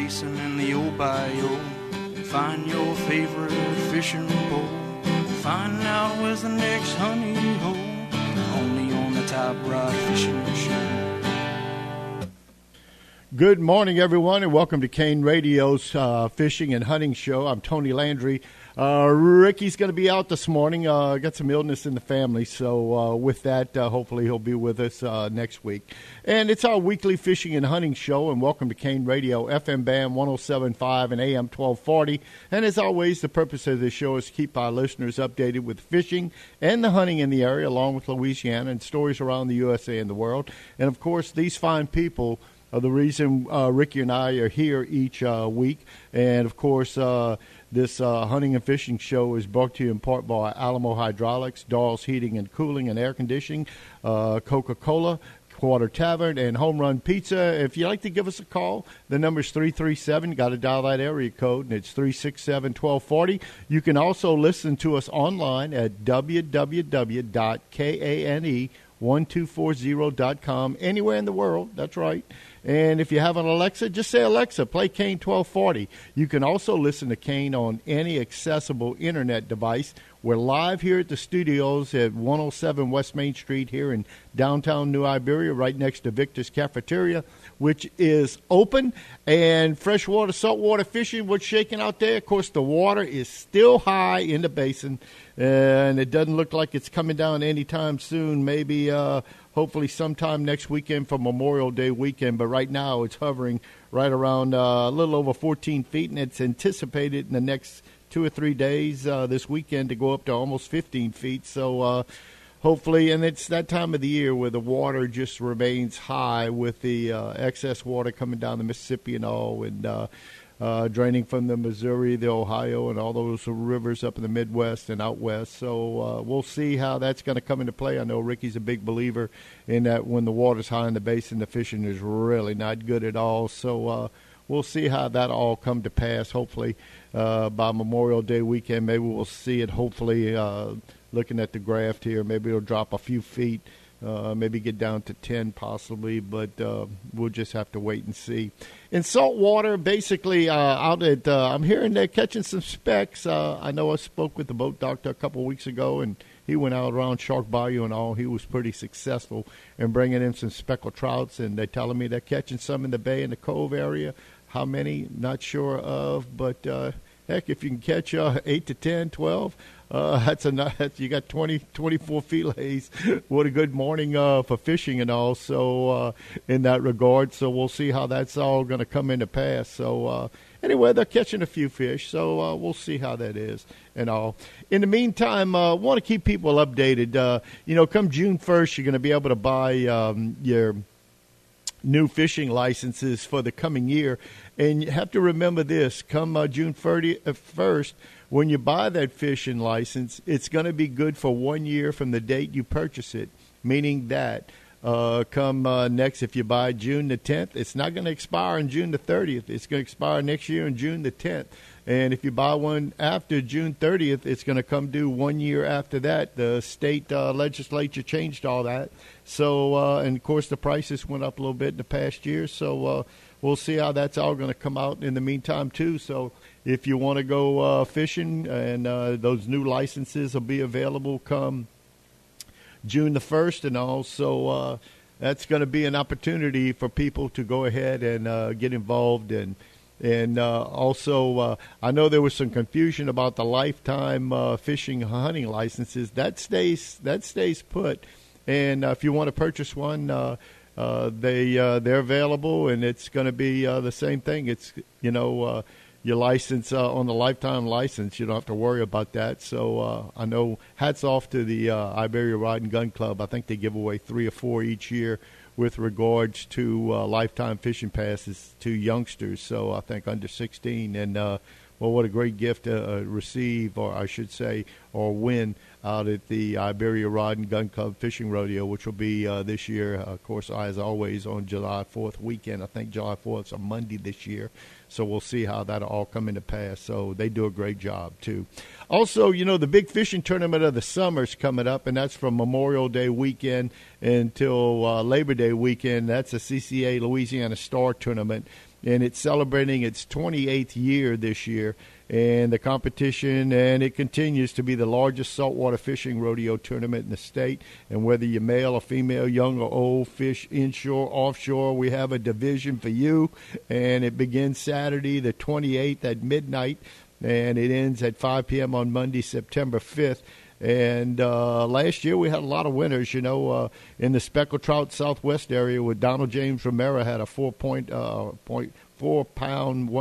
basin and the old bayou. Find your favorite fishing pole. Find out where's the next honey hole. Only on the Top Rod Fishing Show. Good morning, everyone, and welcome to Kane Radio's Fishing and Hunting Show. I'm Tony Landry. Ricky's going to be out this morning. Got some illness in the family, so with that, hopefully he'll be with us next week. And it's our weekly fishing and hunting show, and welcome to Kane Radio, FM band 107.5 and AM 1240. And as always, the purpose of this show is to keep our listeners updated with fishing and the hunting in the area, along with Louisiana and stories around the USA and the world. And, of course, these fine people are the reason Ricky and I are here each week. And, of course, this hunting and fishing show is brought to you in part by Alamo Hydraulics, Dawes Heating and Cooling and Air Conditioning, Coca-Cola, Quarter Tavern, and Home Run Pizza. If you'd like to give us a call, the number's 337. Got to dial that area code, and it's 367-1240. You can also listen to us online at www.kane1240.com, anywhere in the world. That's right. And if you have an Alexa, just say, Alexa, play Kane 1240. You can also listen to Kane on any accessible Internet device. We're live here at the studios at 107 West Main Street here in downtown New Iberia, right next to Victor's Cafeteria, which is open. And freshwater, saltwater fishing, what's shaking out there? Of course, the water is still high in the basin, and it doesn't look like it's coming down anytime soon. Maybe hopefully sometime next weekend for Memorial Day weekend, but right now it's hovering right around a little over 14 feet, and it's anticipated in the next 2 or 3 days this weekend to go up to almost 15 feet. So hopefully, and it's that time of the year where the water just remains high with the excess water coming down the Mississippi and all, and draining from the Missouri, the Ohio, and all those rivers up in the Midwest and out west. So we'll see how that's going to come into play. I know Ricky's a big believer in that when the water's high in the basin, the fishing is really not good at all. So we'll see how that all come to pass. Hopefully by Memorial Day weekend, maybe we'll see it. Hopefully, looking at the graph here, maybe it'll drop a few feet. Maybe get down to 10 possibly, but we'll just have to wait and see. In saltwater, basically, out at I'm hearing they're catching some specks. I know I spoke with the boat doctor a couple of weeks ago, and he went out around Shark Bayou and all. He was pretty successful in bringing in some speckled trouts, and they're telling me they're catching some in the bay and the cove area. How many, not sure of, but heck, if you can catch 8 to 10, 12, that's you got 20, 24 fillets. What a good morning for fishing and all. So in that regard, so we'll see how that's all going to come into pass. So anyway, they're catching a few fish, so we'll see how that is and all. In the meantime, want to keep people updated. Come June 1st, you're going to be able to buy your new fishing licenses for the coming year. And you have to remember this, come June 1st, when you buy that fishing license, it's going to be good for 1 year from the date you purchase it, meaning that come next, if you buy June the 10th, it's not going to expire on June the 30th. It's going to expire next year on June the 10th. And if you buy one after June 30th, it's going to come due 1 year after that. The state legislature changed all that. So, and, of course, the prices went up a little bit in the past year. So we'll see how that's all going to come out in the meantime, too. So if you want to go fishing, and those new licenses will be available come June the 1st, and also that's going to be an opportunity for people to go ahead and get involved. And also, I know there was some confusion about the lifetime fishing hunting licenses. That stays put. And if you want to purchase one, they're available, and it's going to be the same thing. It's your license on the lifetime license. You don't have to worry about that. So I know hats off to the Iberia Rod and Gun Club. I think they give away 3 or 4 each year with regards to lifetime fishing passes to youngsters. So I think under 16. And, well, what a great gift to receive, or I should say, or win out at the Iberia Rod and Gun Club Fishing Rodeo, which will be this year, of course, as always, on July 4th weekend. I think July 4th is a Monday this year. So we'll see how that'll all come into pass. So they do a great job, too. Also, the big fishing tournament of the summer is coming up, and that's from Memorial Day weekend until Labor Day weekend. That's a CCA Louisiana Star Tournament. and it's celebrating its 28th year this year. And the competition, and it continues to be the largest saltwater fishing rodeo tournament in the state. And whether you're male or female, young or old, fish inshore, offshore, we have a division for you. And it begins Saturday the 28th at midnight, and it ends at 5 p.m. on Monday, September 5th. And last year we had a lot of winners, in the speckled trout southwest area with Donald James Romero had a 4 pound,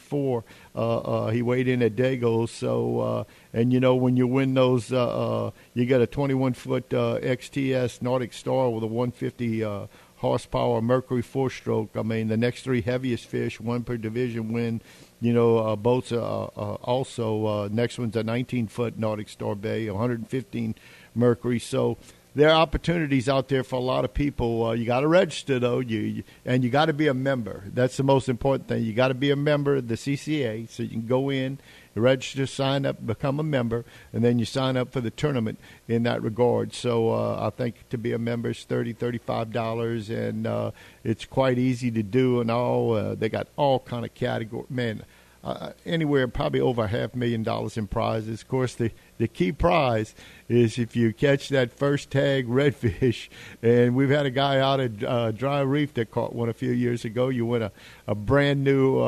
1.4. He weighed in at Dago. So, and when you win those, you get a 21-foot XTS Nordic Star with a 150 horsepower Mercury 4-stroke. I mean, the next three heaviest fish, one per division win. Boats also. Next one's a 19-foot Nordic Star Bay, 115 Mercury. So there are opportunities out there for a lot of people. You got to register, though, and you got to be a member. That's the most important thing. You got to be a member of the CCA, so you can go in, register, sign up, become a member, and then you sign up for the tournament in that regard. So I think to be a member is $30, $35, and it's quite easy to do and all. They got all kind of categories. Man, anywhere probably over $500,000 in prizes. Of course, the key prize is if you catch that first tag redfish. And we've had a guy out at Dry Reef that caught one a few years ago. You win a brand new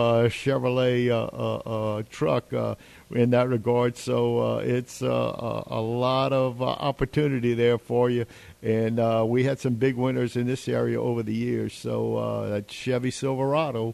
Chevrolet truck in that regard. So it's a lot of opportunity there for you. And we had some big winners in this area over the years. So that Chevy Silverado,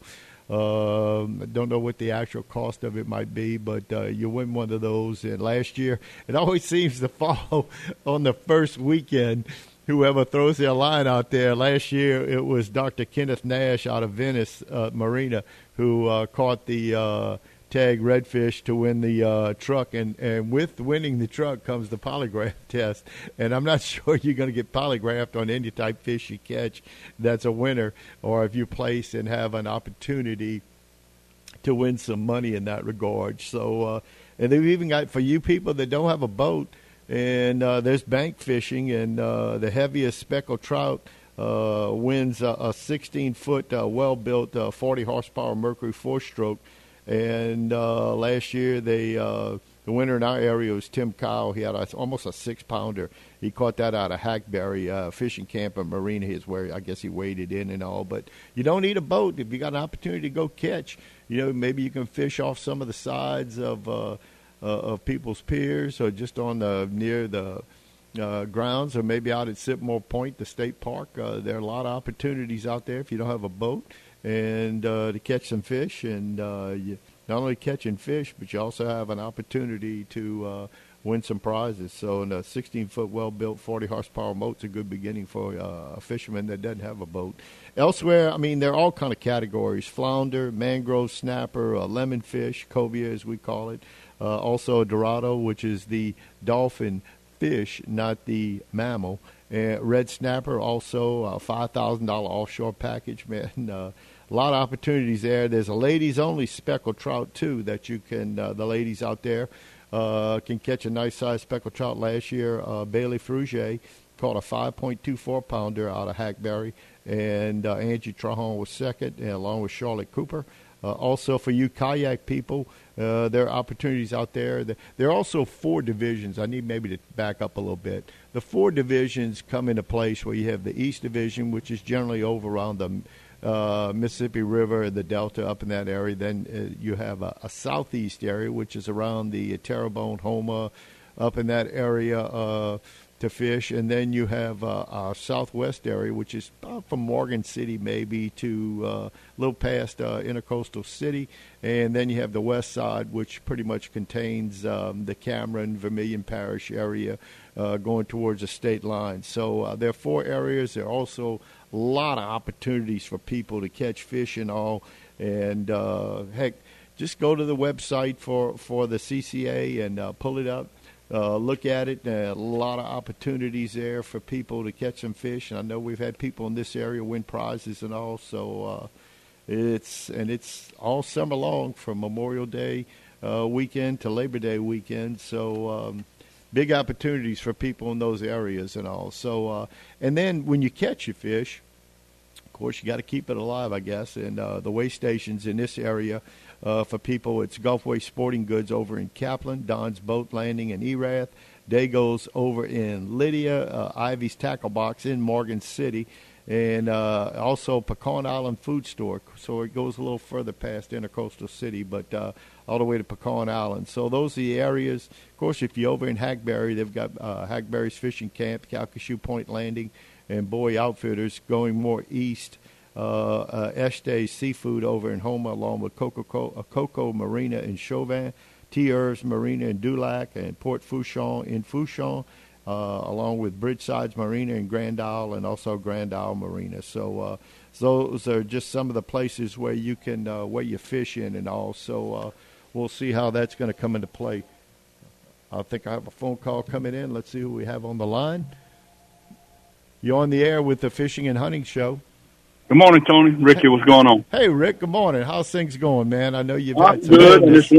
I don't know what the actual cost of it might be, but you win one of those. And last year, it always seems to fall on the first weekend, whoever throws their line out there. Last year, it was Dr. Kenneth Nash out of Venice Marina who caught the tag redfish to win the truck. And with winning the truck comes the polygraph test. And I'm not sure you're going to get polygraphed on any type fish you catch that's a winner, or if you place and have an opportunity to win some money in that regard. So, and they've even got, for you people that don't have a boat, and there's bank fishing, and the heaviest speckled trout wins a 16-foot well-built 40-horsepower Mercury 4-stroke. And last year, the winner in our area was Tim Kyle. He had almost a 6-pounder. He caught that out of Hackberry Fishing Camp and Marina. Is where I guess he waded in and all. But you don't need a boat if you got an opportunity to go catch. Maybe you can fish off some of the sides of people's piers, or just on near the grounds, or maybe out at Sipmore Point, the state park. There are a lot of opportunities out there if you don't have a boat, and to catch some fish. And you not only catching fish, but you also have an opportunity to win some prizes. So in a 16-foot well-built 40-horsepower boat's a good beginning for a fisherman that doesn't have a boat. Elsewhere, I mean, there are all kind of categories: flounder, mangrove, snapper, lemonfish, cobia as we call it. Also Dorado, which is the dolphin fish, not the mammal. Red snapper, also a $5,000 offshore package, man. A lot of opportunities there. There's a ladies-only speckled trout, too, that you can, the ladies out there can catch a nice-sized speckled trout. Last year, Bailey Frugier caught a 5.24-pounder out of Hackberry, and Angie Trahan was second, along with Charlotte Cooper. Also, for you kayak people, there are opportunities out there. There are also 4 divisions. I need maybe to back up a little bit. The 4 divisions come into place where you have the East Division, which is generally over around the Mississippi River, the Delta, up in that area. Then you have a Southeast area, which is around the Terrebonne, Houma, up in that area to fish. And then you have our Southwest area, which is from Morgan City maybe to a little past Intercoastal City. And then you have the West Side, which pretty much contains the Cameron, Vermilion Parish area going towards the state line. So there are 4 areas. There are also a lot of opportunities for people to catch fish and all. And, heck, just go to the website for the CCA and pull it up. Look at it. A lot of opportunities there for people to catch some fish. And I know we've had people in this area win prizes and all. So it's all summer long from Memorial Day weekend to Labor Day weekend. So big opportunities for people in those areas and all. So and then when you catch your fish, of course, you got to keep it alive, I guess. And the weigh stations in this area for people, it's Gulfway Sporting Goods over in Kaplan, Don's Boat Landing in Erath, Dago's over in Lydia, Ivy's Tackle Box in Morgan City, and also Pecan Island Food Store. So it goes a little further past Intercoastal City, but all the way to Pecan Island. So those are the areas. Of course, if you're over in Hackberry, they've got Hackberry's Fishing Camp, Calcasieu Point Landing, and Bowie Outfitters. Going more east, Eshte Seafood over in Houma, along with Coco Marina in Chauvin, T-Herbs Marina in Dulac, and Port Fouchon in Fouchon, along with Bridgesides Marina in Grand Isle, and also Grand Isle Marina. So those are just some of the places where you can where you fish in and all. So we'll see how that's going to come into play. I think I have a phone call coming in. Let's see who we have on the line. You're on the air with the Fishing and Hunting Show. Good morning, Tony. Ricky, what's going on? Hey, Rick. Good morning. How's things going, man? I know you've had some good.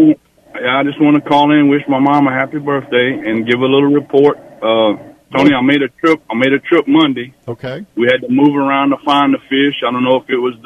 I just want to call in, wish my mom a happy birthday, and give a little report. Tony, I made a trip Monday. Okay. We had to move around to find the fish. I don't know if it was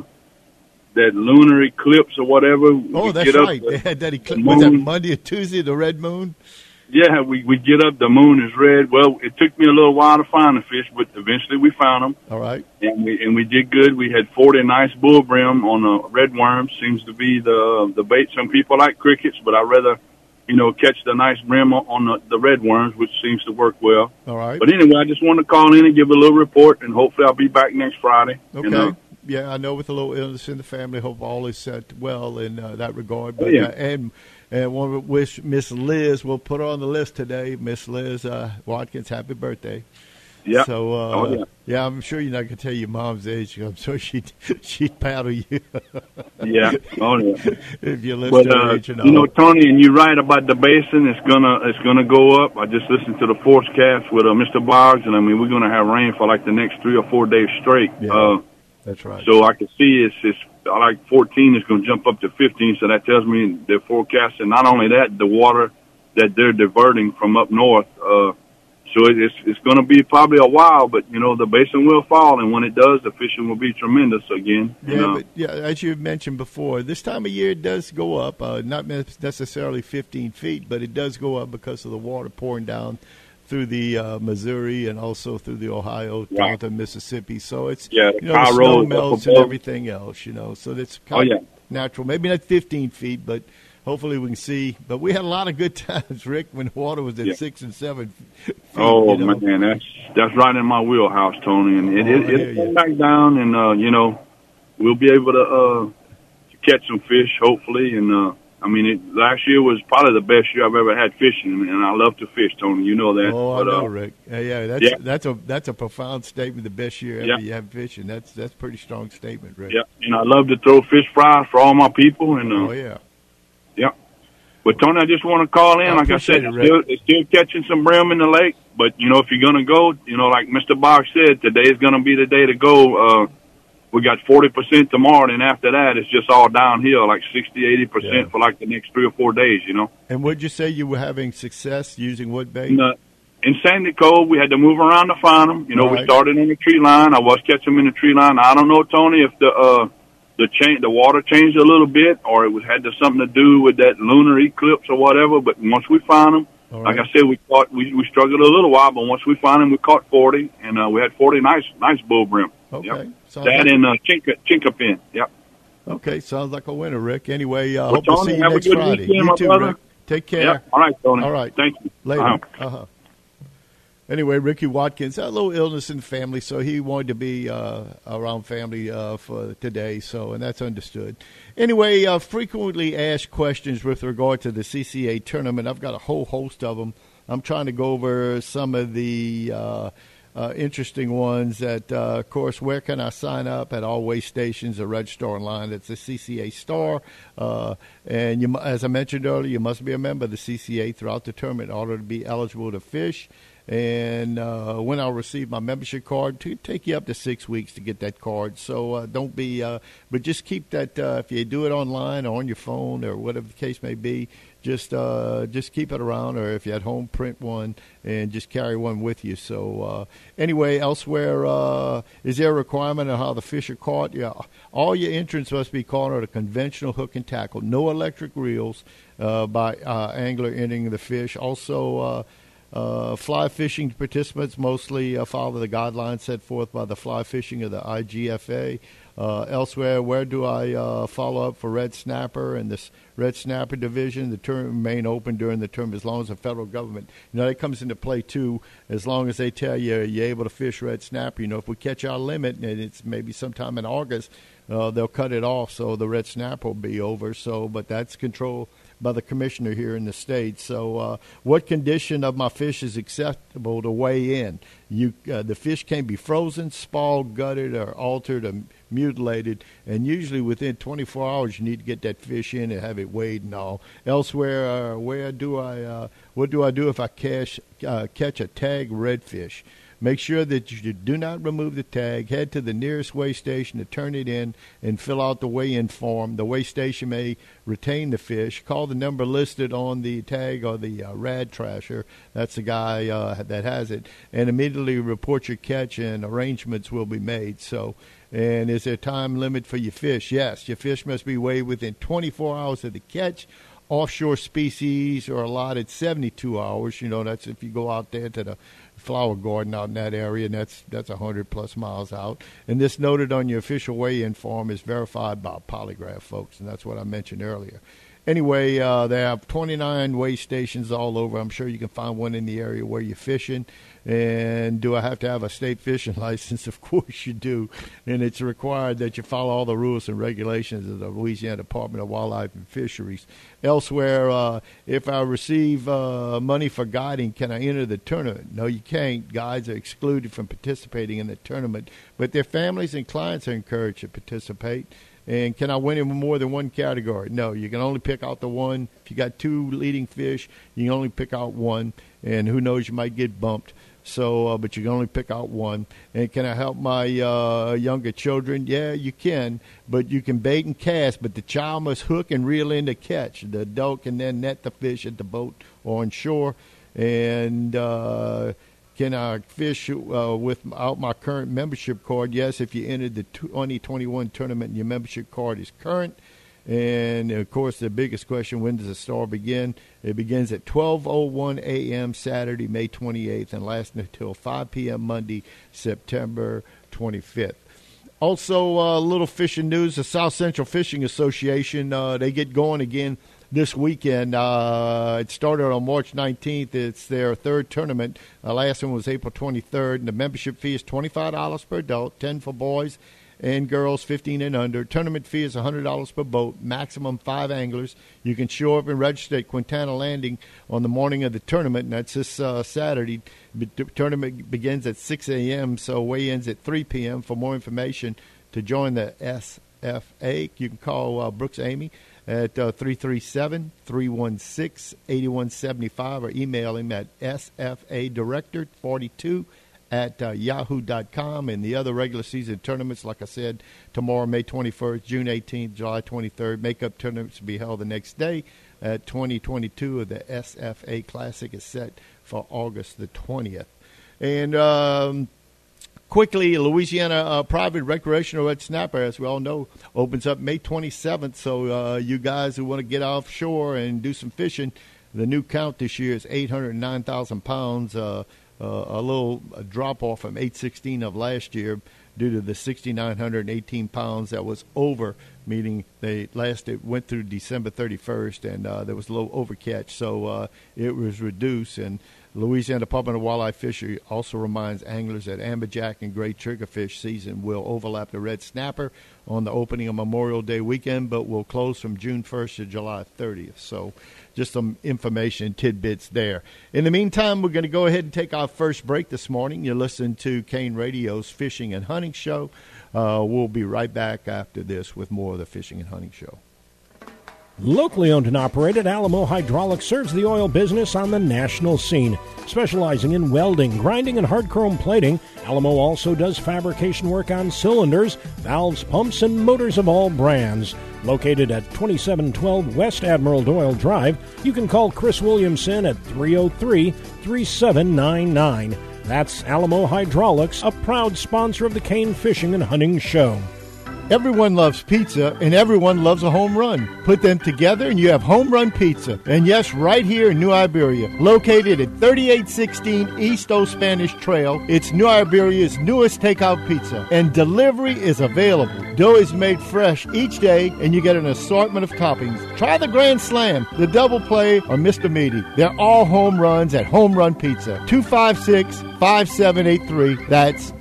that lunar eclipse or whatever. Oh, that's right. They had that eclipse. Was that Monday or Tuesday, the red moon? Yeah, we get up, the moon is red. Well, it took me a little while to find the fish, but eventually we found them. All right. And we did good. We had 40 nice bull brim on a red worm. Seems to be the bait. Some people like crickets, but I rather, catch the nice brim on the red worms, which seems to work well. All right. But anyway, I just wanted to call in and give a little report, and hopefully I'll be back next Friday. Okay. Yeah, I know with a little illness in the family, hope all is set well in that regard. But, and I want to wish Miss Liz, we'll put her on the list today, Miss Liz Watkins, happy birthday. Yeah. So, I'm sure you're not going to tell your mom's age. I'm sure she'd paddle you. Yeah. Oh, yeah. If you listen to her age and all. Tony, and you're right about the basin. It's gonna go up. I just listened to the forecast with Mr. Boggs, and we're gonna have rain for like the next 3 or 4 days straight. Yeah. That's right. So I can see it's like 14 is going to jump up to 15. So that tells me they're forecasting. Not only that, the water that they're diverting from up north. So it's going to be probably a while, but the basin will fall, and when it does, the fishing will be tremendous again. But as you mentioned before, this time of year it does go up. Not necessarily 15 feet, but it does go up because of the water pouring down through the Missouri and also through the Ohio down to Mississippi. So it's the snow melts and everything else, So that's kind of natural. Maybe not 15 feet, but hopefully we can see. But we had a lot of good times, Rick, when the water was at 6 and 7 feet. Oh man, that's right in my wheelhouse, Tony. And it'll come back down, and we'll be able to catch some fish, hopefully, and. Last year was probably the best year I've ever had fishing, and I love to fish, Tony. You know that. Oh, I know, Rick. That's a profound statement. The best year ever you have fishing. That's a pretty strong statement, Rick. Yeah, and I love to throw fish fries for all my people. And yeah. But Tony, I just want to call in. Like I said, they're still catching some brim in the lake. But if you're gonna go, like Mr. Boggs said, today is gonna be the day to go. We got 40% tomorrow, and after that, it's just all downhill, like 60-80% for like the next 3 or 4 days, And would you say you were having success using what bait? In Sandy Cove, we had to move around to find them. We started on the tree line. I was catching them in the tree line. I don't know, Tony, if the water changed a little bit, or it had something to do with that lunar eclipse or whatever. But once we found them, like I said, we struggled a little while, but once we found them, we caught 40, and we had 40 nice bull brim. Okay. Yep. That in Chinkapin. Yep. Okay, sounds like a winner, Rick. Anyway, hope to see you next Friday. Weekend, you too, brother. Rick. Take care. Yep. All right, Tony. All right. Thank you. Later. Anyway, Ricky Watkins had a little illness in the family, so he wanted to be around family for today, and that's understood. Anyway, frequently asked questions with regard to the CCA tournament. I've got a whole host of them. I'm trying to go over some of the interesting ones that, of course, where can I sign up at all weigh stations or register online? It's the CCA Star. And as I mentioned earlier, you must be a member of the CCA throughout the tournament in order to be eligible to fish. And when I'll receive my membership card, to take you up to 6 weeks to get that card. So don't be, but just keep that, if you do it online or on your phone or whatever the case may be, just keep it around, or if you're at home, print one and just carry one with you. So anyway, elsewhere, is there a requirement on how the fish are caught? Yeah, all your entrants must be caught on a conventional hook and tackle. No electric reels by angler entering the fish. Also, fly fishing participants mostly follow the guidelines set forth by the fly fishing of the IGFA. Elsewhere, where do I follow up for red snapper and this red snapper division? The term remain open during the term as long as the federal government, that comes into play too, as long as they tell you you're able to fish red snapper. If we catch our limit and it's maybe sometime in August, they'll cut it off, so the red snapper will be over. So, but that's controlled by the commissioner here in the state. So what condition of my fish is acceptable to weigh in? The fish can be frozen, spalled, gutted, or altered or mutilated, and usually within 24 hours you need to get that fish in and have it weighed and all. Elsewhere, what do I do if I catch a tag redfish? Make sure that you do not remove the tag. Head to the nearest weigh station to turn it in and fill out the weigh-in form. The weigh station may retain the fish. Call the number listed on the tag or the rad trasher. That's the guy that has it. And immediately report your catch, and arrangements will be made. So, and is there a time limit for your fish? Yes, your fish must be weighed within 24 hours of the catch. Offshore species are allotted 72 hours. That's if you go out there to the flower garden out in that area, and that's 100-plus miles out. And this noted on your official weigh-in form is verified by polygraph folks, and that's what I mentioned earlier. Anyway, they have 29 weigh stations all over. I'm sure you can find one in the area where you're fishing. And do I have to have a state fishing license? Of course you do. And it's required that you follow all the rules and regulations of the Louisiana Department of Wildlife and Fisheries. Elsewhere, if I receive money for guiding, can I enter the tournament? No, you can't. Guides are excluded from participating in the tournament, but their families and clients are encouraged to participate. And can I win in more than one category? No, you can only pick out the one. If you got two leading fish, you can only pick out one. And who knows, you might get bumped. So, but you can only pick out one. And can I help my younger children? Yeah, you can. But you can bait and cast, but the child must hook and reel in to catch. The adult can then net the fish at the boat or on shore. And can I fish without my current membership card? Yes, if you entered the 2021 tournament and your membership card is current. And, of course, the biggest question, when does the star begin? It begins at 12:01 a.m. Saturday, May 28th, and lasts until 5 p.m. Monday, September 25th. Also, a little fishing news. The South Central Fishing Association, they get going again this weekend. It started on March 19th. It's their third tournament. The last one was April 23rd. And the membership fee is $25 per adult, $10 for boys and girls 15 and under. Tournament fee is $100 per boat, maximum 5 anglers. You can show up and register at Quintana Landing on the morning of the tournament, and that's this Saturday. The tournament begins at 6 a.m., so weigh-ins at 3 p.m. For more information to join the SFA, you can call Brooks Amy at 337-316-8175 or email him at sfadirector42 at yahoo.com. And the other regular season tournaments, like I said, tomorrow, May 21st, June 18th, July 23rd. Makeup tournaments will be held the next day. 2022 of the SFA Classic is set for August the 20th. And quickly, Louisiana Private Recreational Red Snapper, as we all know, opens up May 27th. So you guys who want to get offshore and do some fishing, the new count this year is 809,000 pounds. A little drop-off from 816 of last year due to the 6,918 pounds that was over, meaning it went through December 31st, and there was a little overcatch, so it was reduced. And Louisiana Department of Wildlife Fishery also reminds anglers that amberjack and gray triggerfish season will overlap the red snapper on the opening of Memorial Day weekend, but will close from June 1st to July 30th. So just some information tidbits there. In the meantime, we're going to go ahead and take our first break this morning. You're listening to Kane Radio's Fishing and Hunting Show. We'll be right back after this with more of the Fishing and Hunting Show. Locally owned and operated, Alamo Hydraulics serves the oil business on the national scene. Specializing in welding, grinding, and hard chrome plating, Alamo also does fabrication work on cylinders, valves, pumps, and motors of all brands. Located at 2712 West Admiral Doyle Drive, you can call Chris Williamson at 303-3799. That's Alamo Hydraulics, a proud sponsor of the Kane Fishing and Hunting Show. Everyone loves pizza, and everyone loves a home run. Put them together, and you have home run pizza. And yes, right here in New Iberia, located at 3816 East Old Spanish Trail, it's New Iberia's newest takeout pizza, and delivery is available. Dough is made fresh each day, and you get an assortment of toppings. Try the Grand Slam, the Double Play, or Mr. Meaty. They're all home runs at Home Run Pizza. 256-5783. That's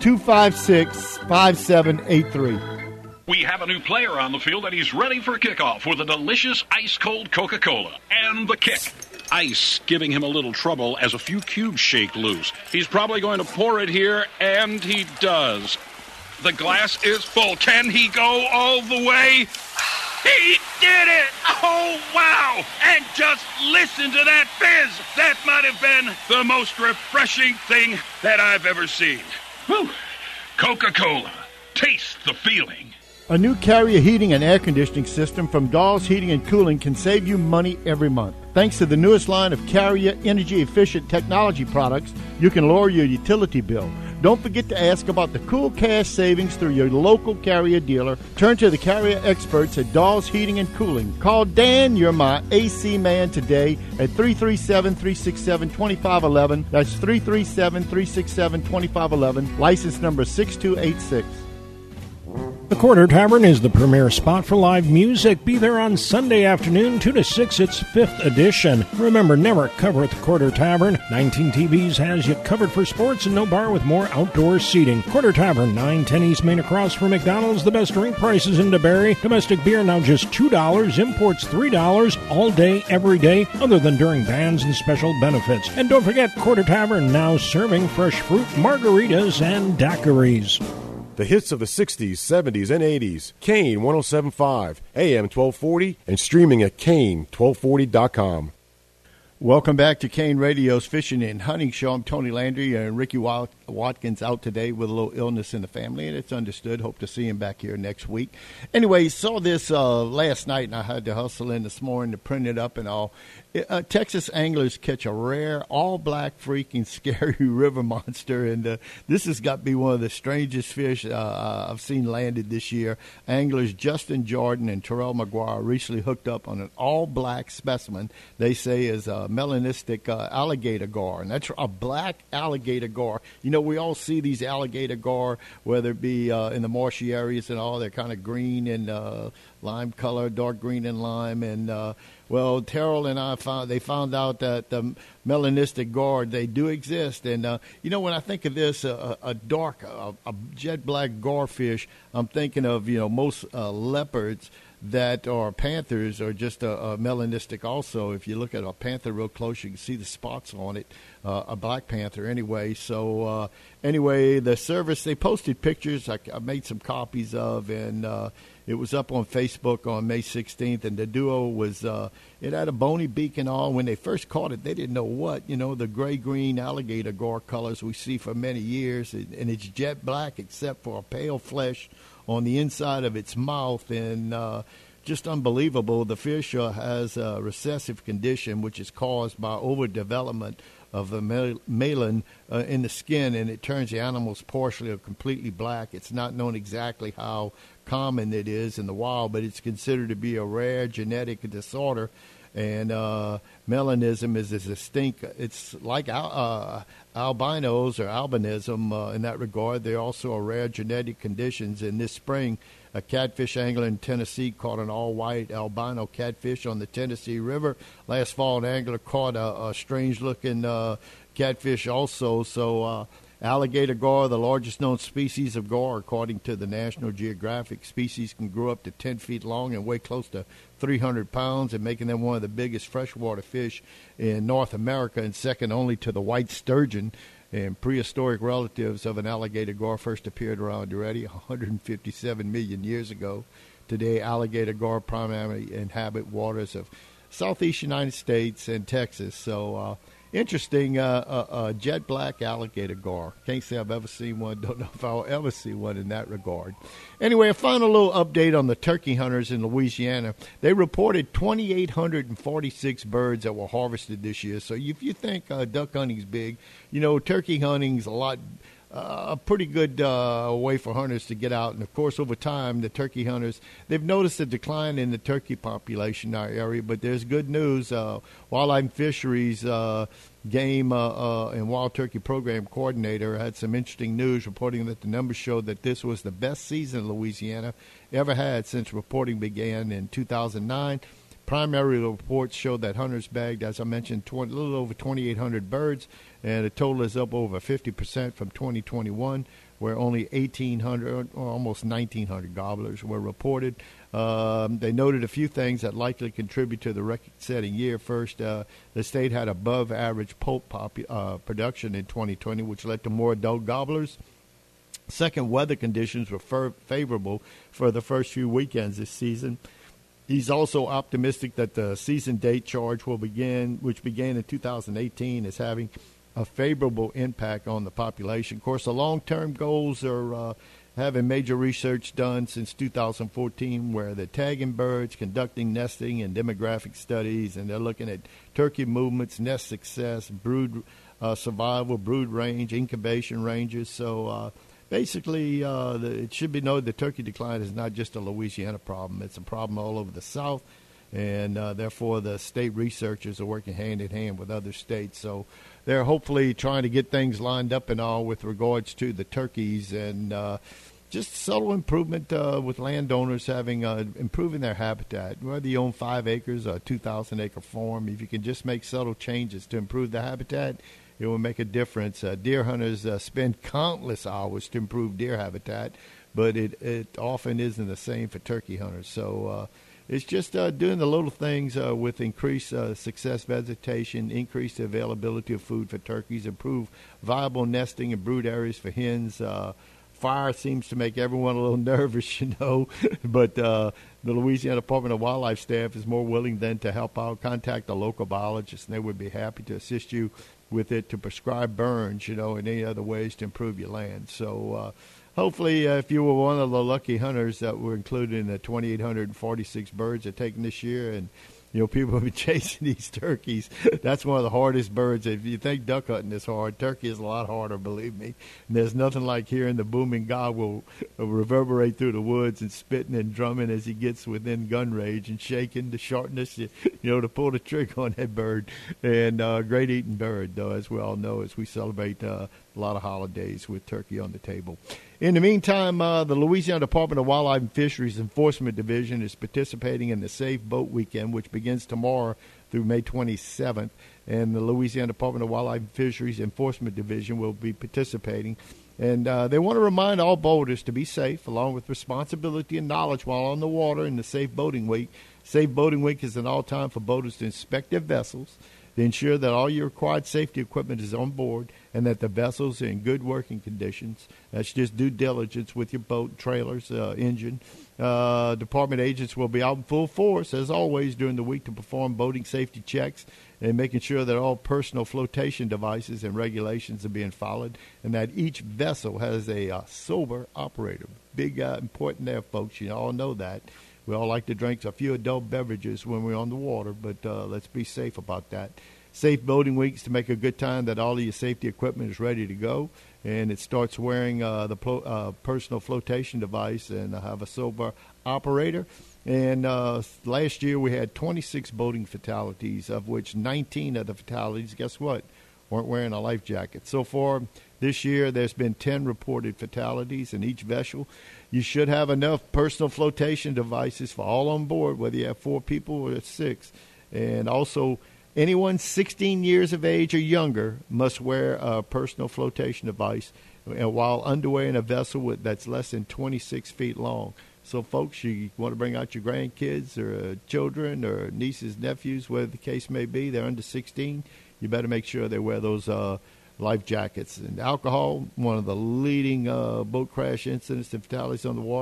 256-5783. We have a new player on the field, and he's ready for kickoff with a delicious ice-cold Coca-Cola and the kick. Ice giving him a little trouble as a few cubes shake loose. He's probably going to pour it here, and he does. The glass is full. Can he go all the way? He did it! Oh, wow! And just listen to that fizz! That might have been the most refreshing thing that I've ever seen. Whew. Coca-Cola. Taste the feeling. A new Carrier heating and air conditioning system from Dawes Heating and Cooling can save you money every month. Thanks to the newest line of Carrier energy-efficient technology products, you can lower your utility bill. Don't forget to ask about the cool cash savings through your local Carrier dealer. Turn to the Carrier experts at Dawes Heating and Cooling. Call Dan, you're my AC man, today at 337-367-2511. That's 337-367-2511. License number 6286. The Quarter Tavern is the premier spot for live music. Be there on Sunday afternoon, 2 to 6, its 5th edition. Remember, never cover at the Quarter Tavern. 19 TVs has you covered for sports and no bar with more outdoor seating. Quarter Tavern, 910 East Main across from McDonald's. The best drink prices in DeBerry. Domestic beer now just $2. Imports $3 all day, every day, other than during bands and special benefits. And don't forget, Quarter Tavern now serving fresh fruit, margaritas, and daiquiris. The hits of the 60s, 70s, and 80s. Kane 107.5, AM 1240, and streaming at Kane1240.com. Welcome back to Kane Radio's Fishing and Hunting Show. I'm Tony Landry, and Ricky Watkins out today with a little illness in the family, and it's understood. Hope to see him back here next week. Anyway, saw this last night, and I had to hustle in this morning to print it up and all. Texas anglers catch a rare all-black freaking scary river monster, and this has got to be one of the strangest fish I've seen landed this year. Anglers Justin Jordan and Terrell McGuire recently hooked up on an all-black specimen they say is a melanistic alligator gar, and that's a black alligator gar. You know, we all see these alligator gar, whether it be in the marshy areas and all. They're kind of green and lime color, dark green and lime, and well, Terrell and I found out that the melanistic gar, they do exist. And, you know, when I think of this, a jet black garfish, I'm thinking of, you know, most leopards that are panthers are just a melanistic also. If you look at a panther real close, you can see the spots on it, a black panther anyway. So, anyway, the service, they posted pictures I made some copies of, and it was up on Facebook on May 16th, and the duo was, it had a bony beak and all. When they first caught it, they didn't know what, you know, the gray-green alligator gar colors we see for many years, and it's jet black except for a pale flesh on the inside of its mouth, and just unbelievable. The fish has a recessive condition, which is caused by overdevelopment of the myelin in the skin, and it turns the animals partially or completely black. It's not known exactly how common it is in the wild, but it's considered to be a rare genetic disorder. And melanism is a distinct, it's like albinos or albinism in that regard. They're also a rare genetic conditions. In this spring, a catfish angler in Tennessee caught an all-white albino catfish on the Tennessee River. Last fall, an angler caught a strange-looking catfish also. So alligator gar, the largest known species of gar, according to the National Geographic. Species can grow up to 10 feet long and weigh close to 300 pounds, and making them one of the biggest freshwater fish in North America, and second only to the white sturgeon. And prehistoric relatives of an alligator gar first appeared around, you ready, 157 million years ago. today. Alligator gar primarily inhabit waters of southeast United States and Texas. So interesting, jet black alligator gar. Can't say I've ever seen one. Don't know if I'll ever see one in that regard. Anyway, a final little update on the turkey hunters in Louisiana. They reported 2,846 birds that were harvested this year. So if you think duck hunting's big, turkey hunting's a pretty good way for hunters to get out. And, of course, over time, the turkey hunters, they've noticed a decline in the turkey population in our area. But there's good news. Wildlife and Fisheries Game and Wild Turkey Program Coordinator had some interesting news reporting that the numbers showed that this was the best season Louisiana ever had since reporting began in 2009. Primary reports show that hunters bagged, as I mentioned, a little over 2,800 birds, and the total is up over 50% from 2021, where only 1,800 or almost 1,900 gobblers were reported. They noted a few things that likely contribute to the record-setting year. First, the state had above-average poult production in 2020, which led to more adult gobblers. Second, weather conditions were favorable for the first few weekends this season. He's also optimistic that the season date charge which began in 2018, is having a favorable impact on the population. Of course, the long-term goals are having major research done since 2014 where they're tagging birds, conducting nesting and demographic studies, and they're looking at turkey movements, nest success, brood survival, brood range, incubation ranges. So basically, it should be noted the turkey decline is not just a Louisiana problem. It's a problem all over the South, and therefore the state researchers are working hand-in-hand with other states. So they're hopefully trying to get things lined up and all with regards to the turkeys, and just subtle improvement with landowners having improving their habitat. Whether you own 5 acres or a 2,000-acre farm, if you can just make subtle changes to improve the habitat, it will make a difference. Deer hunters spend countless hours to improve deer habitat, but it often isn't the same for turkey hunters. So it's just doing the little things with increased success vegetation, increased availability of food for turkeys, improve viable nesting and brood areas for hens. Fire seems to make everyone a little nervous, but the Louisiana Department of Wildlife staff is more willing than to help out. Contact a local biologist, and they would be happy to assist you with it, to prescribe burns, and any other ways to improve your land. So hopefully if you were one of the lucky hunters that were included in the 2,846 birds that taken this year, and people have been chasing these turkeys. That's one of the hardest birds. If you think duck hunting is hard, turkey is a lot harder, believe me. And there's nothing like hearing the booming gobble reverberate through the woods and spitting and drumming as he gets within gun range and shaking the sharpness, to pull the trigger on that bird. And great eating bird, though, as we all know, as we celebrate a lot of holidays with turkey on the table. In the meantime, the Louisiana Department of Wildlife and Fisheries Enforcement Division is participating in the Safe Boat Weekend, which begins tomorrow through May 27th. And the Louisiana Department of Wildlife and Fisheries Enforcement Division will be participating. And they want to remind all boaters to be safe, along with responsibility and knowledge while on the water in the Safe Boating Week. Safe Boating Week is an all-time for boaters to inspect their vessels, to ensure that all your required safety equipment is on board and that the vessels are in good working conditions. That's just due diligence with your boat, trailers, engine. Department agents will be out in full force, as always, during the week to perform boating safety checks and making sure that all personal flotation devices and regulations are being followed and that each vessel has a sober operator. Big important there, folks. You all know that. We all like to drink a few adult beverages when we're on the water, but let's be safe about that. Safe Boating Weeks to make a good time that all of your safety equipment is ready to go, and it starts wearing the personal flotation device and have a sober operator. And last year we had 26 boating fatalities, of which 19 of the fatalities, guess what, weren't wearing a life jacket. So far this year there's been 10 reported fatalities in each vessel. You should have enough personal flotation devices for all on board, whether you have 4 people or 6. And also, anyone 16 years of age or younger must wear a personal flotation device while underway in a vessel that's less than 26 feet long. So, folks, you want to bring out your grandkids or children or nieces, nephews, whatever the case may be, they're under 16, you better make sure they wear those life jackets. And alcohol, one of the leading boat crash incidents and fatalities on the water.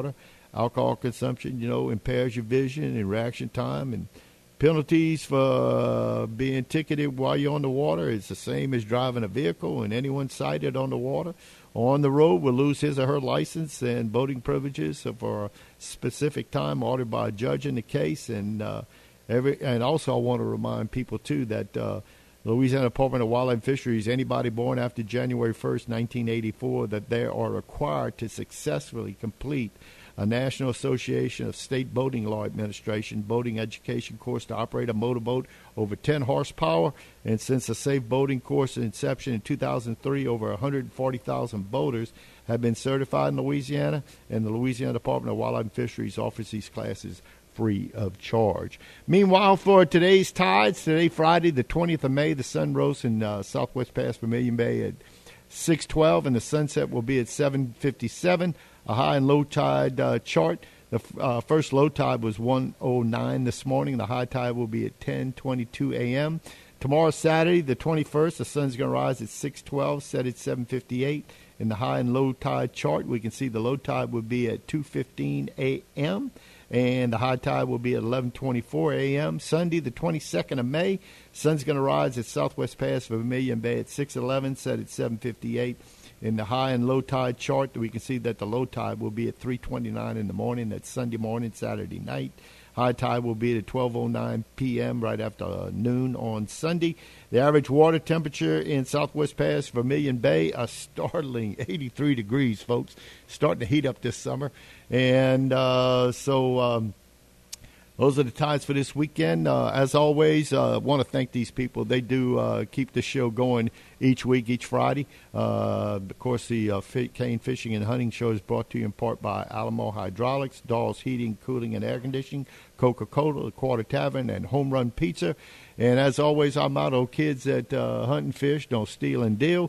Alcohol consumption, impairs your vision and reaction time. And penalties for being ticketed while you're on the water is the same as driving a vehicle, and anyone cited on the water or on the road will lose his or her license and boating privileges for a specific time ordered by a judge in the case. And also I want to remind people, too, that Louisiana Department of Wildlife and Fisheries, anybody born after January 1st, 1984, that they are required to successfully complete a National Association of State Boating Law Administration boating education course to operate a motorboat over 10 horsepower. And since the Safe Boating Course inception in 2003, over 140,000 boaters have been certified in Louisiana, and the Louisiana Department of Wildlife and Fisheries offers these classes free of charge. Meanwhile, for today's tides, today Friday the 20th of May, the sun rose in Southwest Pass, Vermilion Bay at 6:12, and the sunset will be at 7:57. A high and low tide chart. The first low tide was 1:09 this morning. The high tide will be at 10:22 a.m. Tomorrow, Saturday, the 21st, the sun's going to rise at 6:12, set at 7:58. In the high and low tide chart, we can see the low tide will be at 2:15 a.m., and the high tide will be at 11:24 a.m. Sunday, the 22nd of May, sun's going to rise at Southwest Pass, Vermilion Bay at 6:11, set at 7:58. In the high and low tide chart, we can see that the low tide will be at 3:29 in the morning. That's Sunday morning, Saturday night. High tide will be at 12:09 p.m. right after noon on Sunday. The average water temperature in Southwest Pass, Vermilion Bay, a startling 83 degrees, folks. Starting to heat up this summer. And those are the tides for this weekend. As always, I want to thank these people. They do keep the show going each week, each Friday. Of course, the Cane Fishing and Hunting Show is brought to you in part by Alamo Hydraulics, Dawes Heating, Cooling, and Air Conditioning, Coca-Cola, the Quarter Tavern, and Home Run Pizza. And as always, our motto, kids that hunt and fish, don't steal and deal.